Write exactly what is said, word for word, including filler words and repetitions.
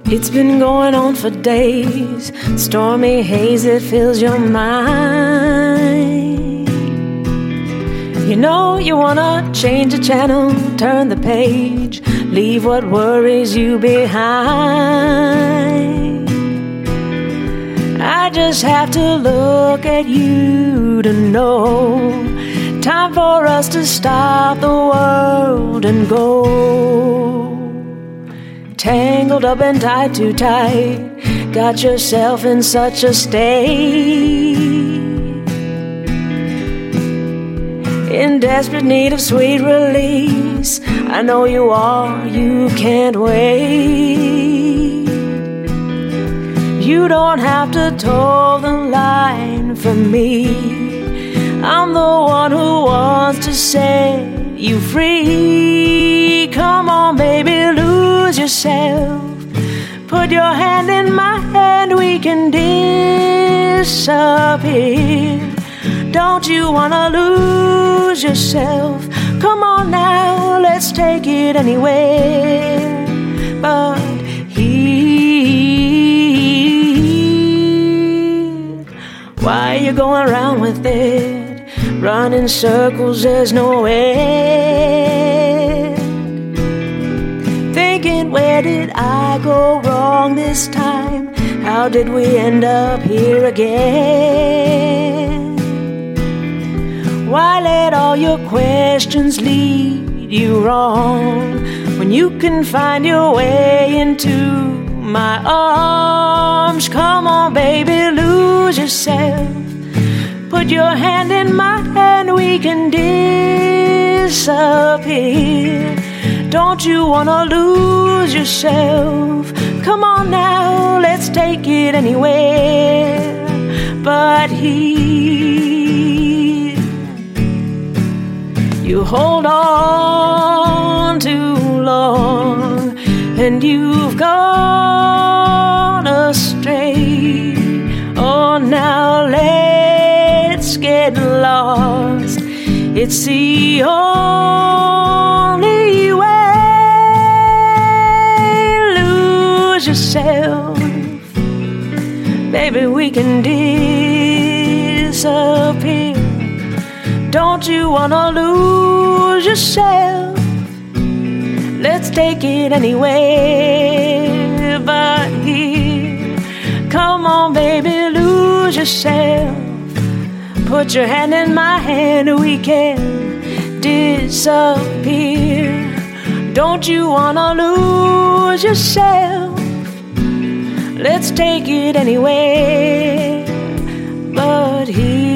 It's been going on for days, stormy haze that fills your mind. You know you wanna change the channel, turn the page, leave what worries you behind. I just have to look at you to know, time for us to stop the world and go. Tangled up and tied too tight, got yourself in such a state, in desperate need of sweet release. I know you are, you can't wait. You don't have to toe the line for me, I'm the one who wants to set you free. Come on baby, lose yourself, put your hand in my hand, we can disappear. Don't you wanna lose yourself? Come on now, let's take it anywhere but here. Why you going around with it, running circles, there's no end. Thinking, where did I go wrong this time? How did we end up here again? Why let all your questions lead you wrong, when you can find your way into my arms? Come on baby, lose yourself, put your hand in my hand, we can disappear. Don't you wanna lose yourself? Come on now, let's take it anywhere but here. You hold on too long and you've gone astray. Oh, now let's get lost, it's the only way. Lose yourself, baby, we can disappear. Don't you wanna lose yourself? Let's take it anywhere but here. Come on baby, lose yourself, put your hand in my hand, we can disappear. Don't you wanna lose yourself? Let's take it anywhere but here.